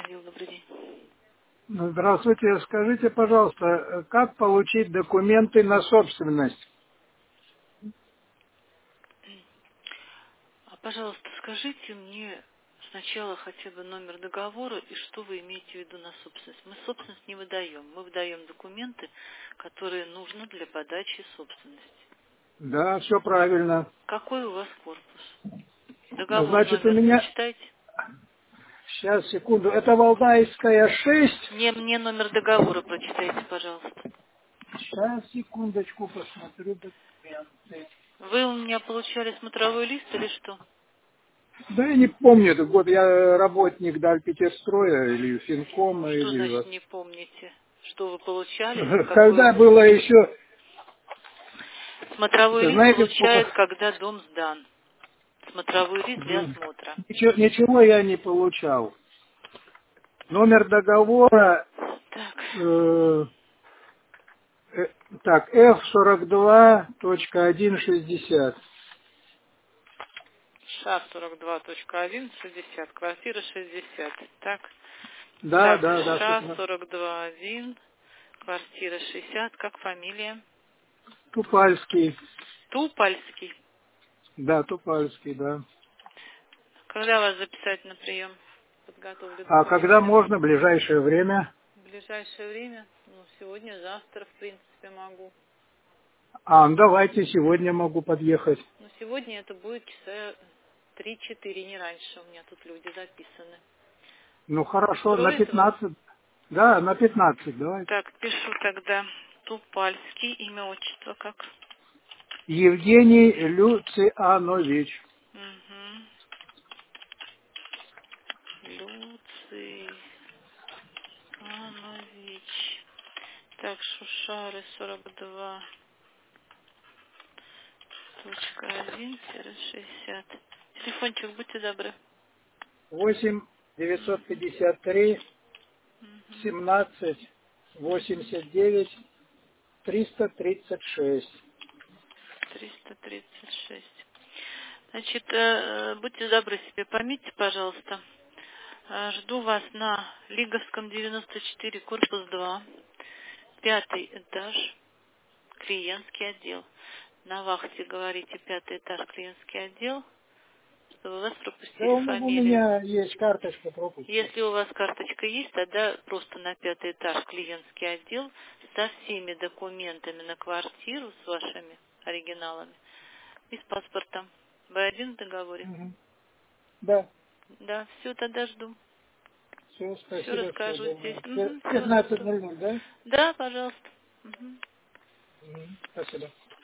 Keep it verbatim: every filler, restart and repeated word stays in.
Михаил, добрый день. Здравствуйте. Скажите, пожалуйста, как получить документы на собственность? А, пожалуйста, скажите мне сначала хотя бы номер договора и что вы имеете в виду на собственность. Мы собственность не выдаем. Мы выдаем документы, которые нужны для подачи собственности. Да, все правильно. Какой у вас корпус? Договор Значит, у номер меня... прочитайте. Сейчас, секунду. Это Валдайская шесть. Не мне номер договора прочитайте, пожалуйста. Сейчас, секундочку, посмотрю документы. Вы у меня получали смотровой лист или что? Да, я не помню, этот год я работник Дальпетерстроя или Ну, Финкома, что или значит вот. не помните? Что вы получали? Какой Когда у... было еще... Смотровой лист Знаете, получают, сколько... когда дом сдан. Смотровой лист для Мгм. осмотра. Ничего, ничего я не получал. Номер договора... Так, э, Э, Так, эф сорок два точка один шестьдесят. ША сорок два точка один шестьдесят, квартира шестьдесят. Так, Да, так, да, да. ША ш- сорок два один, квартира шестьдесят, как фамилия? Тупальский. Тупальский. Да, Тупальский, да. Когда вас записать на прием? Подготовлю А когда документы. можно, в ближайшее время? В ближайшее время, ну, сегодня, завтра, в принципе, могу. А, ну давайте, сегодня могу подъехать. Но сегодня это будет часа три-четыре, не раньше. У меня тут люди записаны. Ну хорошо, на Устроит вас? пятнадцать. Да, на пятнадцать, давайте. Так, пишу тогда. Тупальский, имя, отчество, как? Евгений Люцианович. Угу. Люцианович. Так, Шушары сорок два точка один шестьдесят. Телефончик, будьте добры. восемь девятьсот Угу. пятьдесят три Угу. семнадцать восемьдесят девять триста тридцать шесть. триста тридцать шесть. Значит, э, будьте добры, себе пометьте, пожалуйста. Э, Жду вас на Лиговском девяносто четыре, корпус два, пятый этаж, клиентский отдел. На вахте говорите пятый этаж, клиентский отдел, чтобы вас Да, пропустили у м- у фамилию. меня есть карточка пропуска. Если у вас карточка есть, тогда просто на пятый этаж клиентский отдел со всеми документами на квартиру, с вашими оригиналами и с паспортом. Вы один в договоре? Мгм. Да. Да, все, тогда жду. Все, Все спасибо, всего расскажу здесь. доброго. Угу, всего пятнадцать доброго. ноль ноль, да? Да, пожалуйста. Мгм. Мгм. Спасибо.